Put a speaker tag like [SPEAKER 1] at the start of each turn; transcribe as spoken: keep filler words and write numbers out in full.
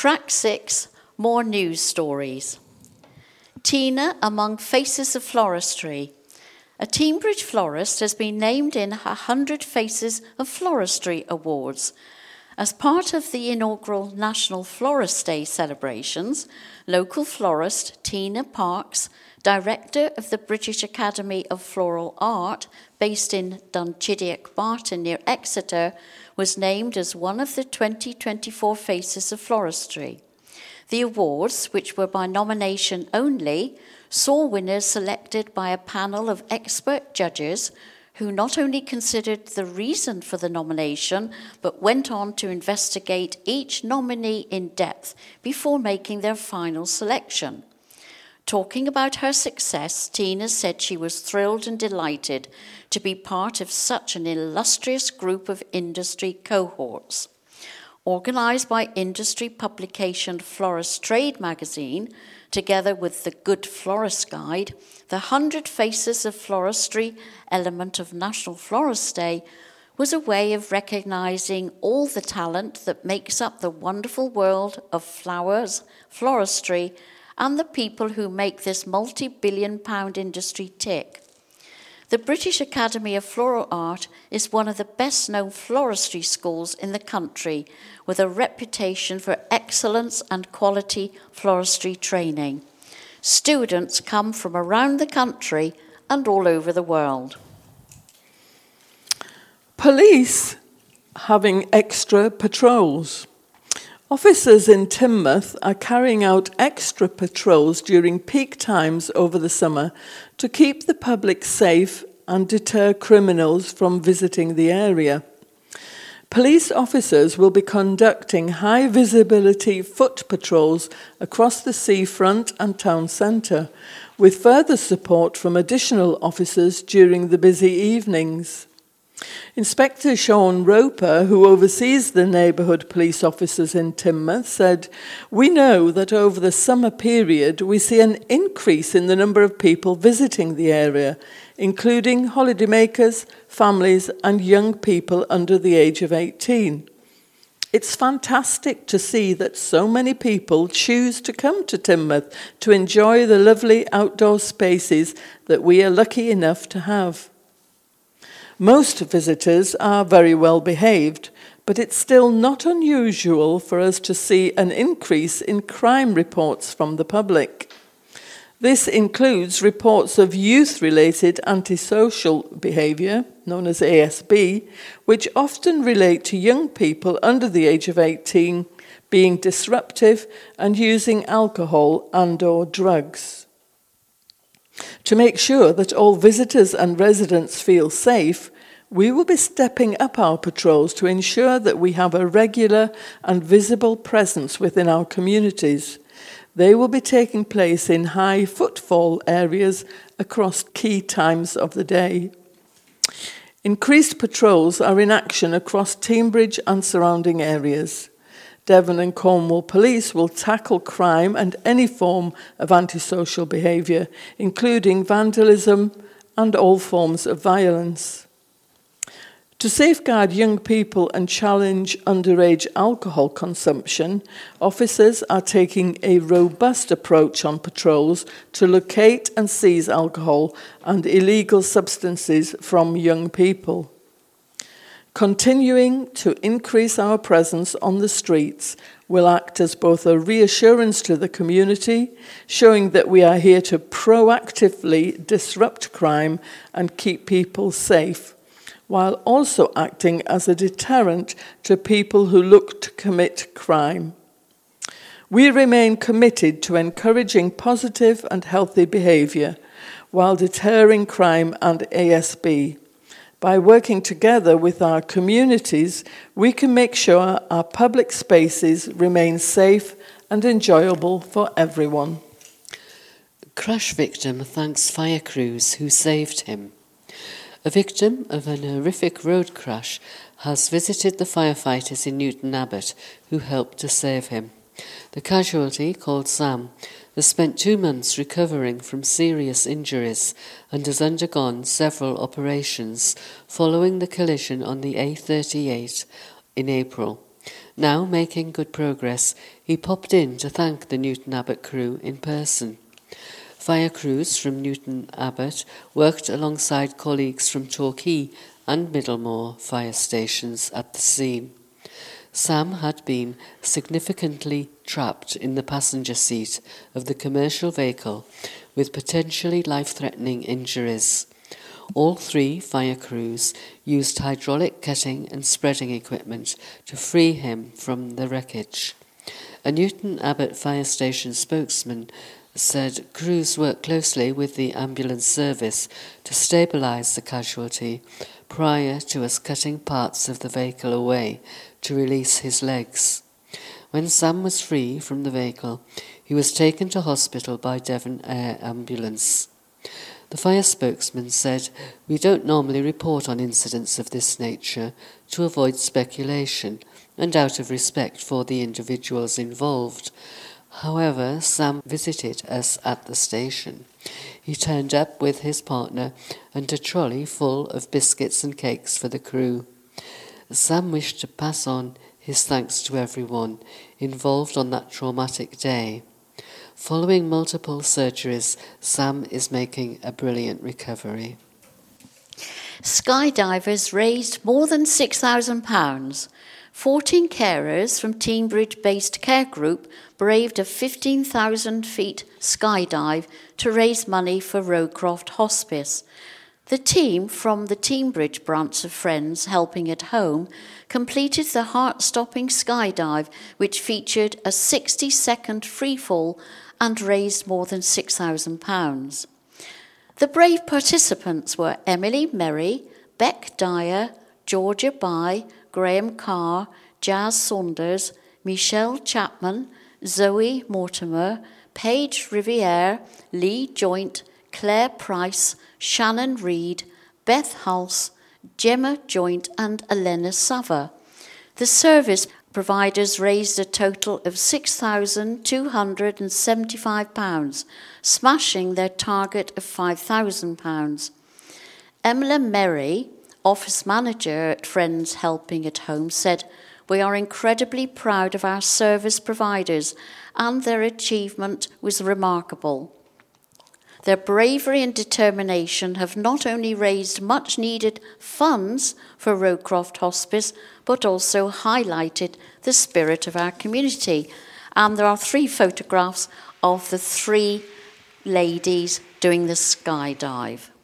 [SPEAKER 1] Track six, more news stories. Tina among Faces of Floristry. A Teignbridge florist has been named in one hundred Faces of Floristry Awards. As part of the inaugural National Florist Day celebrations, local florist Tina Parks, director of the British Academy of Floral Art, based in Dunchidiac Barton near Exeter, was named as one of the twenty twenty-four Faces of Floristry. The awards, which were by nomination only, saw winners selected by a panel of expert judges who not only considered the reason for the nomination, but went on to investigate each nominee in depth before making their final selection. Talking about her success, Tina said she was thrilled and delighted to be part of such an illustrious group of industry cohorts. Organised by industry publication Florist Trade magazine, together with the Good Florist Guide, the one hundred Faces of Floristry element of National Florist Day was a way of recognising all the talent that makes up the wonderful world of flowers, floristry, and the people who make this multi-billion pound industry tick. The British Academy of Floral Art is one of the best-known floristry schools in the country, with a reputation for excellence and quality floristry training. Students come from around the country and all over the world.
[SPEAKER 2] Police having extra patrols. Officers in Teignmouth are carrying out extra patrols during peak times over the summer to keep the public safe and deter criminals from visiting the area. Police officers will be conducting high-visibility foot patrols across the seafront and town centre, with further support from additional officers during the busy evenings. Inspector Sean Roper, who oversees the neighbourhood police officers in Teignmouth, said, "We know that over the summer period we see an increase in the number of people visiting the area, including holidaymakers, families and young people under the age of eighteen. It's fantastic to see that so many people choose to come to Teignmouth to enjoy the lovely outdoor spaces that we are lucky enough to have. Most visitors are very well behaved, but it's still not unusual for us to see an increase in crime reports from the public. This includes reports of youth-related antisocial behaviour, known as A S B, which often relate to young people under the age of eighteen being disruptive and using alcohol and/or drugs. To make sure that all visitors and residents feel safe, we will be stepping up our patrols to ensure that we have a regular and visible presence within our communities. They will be taking place in high footfall areas across key times of the day. Increased patrols are in action across Teignbridge and surrounding areas. Devon and Cornwall Police will tackle crime and any form of antisocial behaviour, including vandalism and all forms of violence. To safeguard young people and challenge underage alcohol consumption, officers are taking a robust approach on patrols to locate and seize alcohol and illegal substances from young people. Continuing to increase our presence on the streets will act as both a reassurance to the community, showing that we are here to proactively disrupt crime and keep people safe, while also acting as a deterrent to people who look to commit crime. We remain committed to encouraging positive and healthy behaviour while deterring crime and A S B. By working together with our communities, we can make sure our public spaces remain safe and enjoyable for everyone.
[SPEAKER 3] Crash victim thanks fire crews who saved him. A victim of an horrific road crash has visited the firefighters in Newton Abbot who helped to save him. The casualty, called Sam, has spent two months recovering from serious injuries and has undergone several operations following the collision on the A thirty-eight in April. Now making good progress, he popped in to thank the Newton Abbot crew in person. Fire crews from Newton Abbot worked alongside colleagues from Torquay and Middlemore fire stations at the scene. Sam had been significantly trapped in the passenger seat of the commercial vehicle with potentially life-threatening injuries. All three fire crews used hydraulic cutting and spreading equipment to free him from the wreckage. A Newton Abbot fire station spokesman said crews worked closely with the ambulance service to stabilise the casualty prior to us cutting parts of the vehicle away to release his legs. When Sam was free from the vehicle, he was taken to hospital by Devon Air Ambulance. The fire spokesman said, "We don't normally report on incidents of this nature to avoid speculation and out of respect for the individuals involved. However, Sam visited us at the station. He turned up with his partner and a trolley full of biscuits and cakes for the crew. Sam wished to pass on his thanks to everyone involved on that traumatic day. Following multiple surgeries, Sam is making a brilliant recovery."
[SPEAKER 1] Skydivers raised more than six thousand pounds. fourteen carers from Teignbridge-based care group braved a fifteen thousand feet skydive to raise money for Rowcroft Hospice. The team from the Teignbridge branch of Friends Helping at Home completed the heart-stopping skydive, which featured a sixty-second freefall and raised more than six thousand pounds. The brave participants were Emily Merry, Beck Dyer, Georgia Bai, Graham Carr, Jazz Saunders, Michelle Chapman, Zoe Mortimer, Paige Riviere, Lee Joint, Claire Price, Shannon Reed, Beth Hulse, Gemma Joint and Elena Sava. The service providers raised a total of six thousand two hundred seventy-five pounds, smashing their target of five thousand pounds. Emily Merry, office manager at Friends Helping at Home, said, "We are incredibly proud of our service providers and their achievement was remarkable. Their bravery and determination have not only raised much needed funds for Rowcroft Hospice, but also highlighted the spirit of our community." And there are three photographs of the three ladies doing the skydive.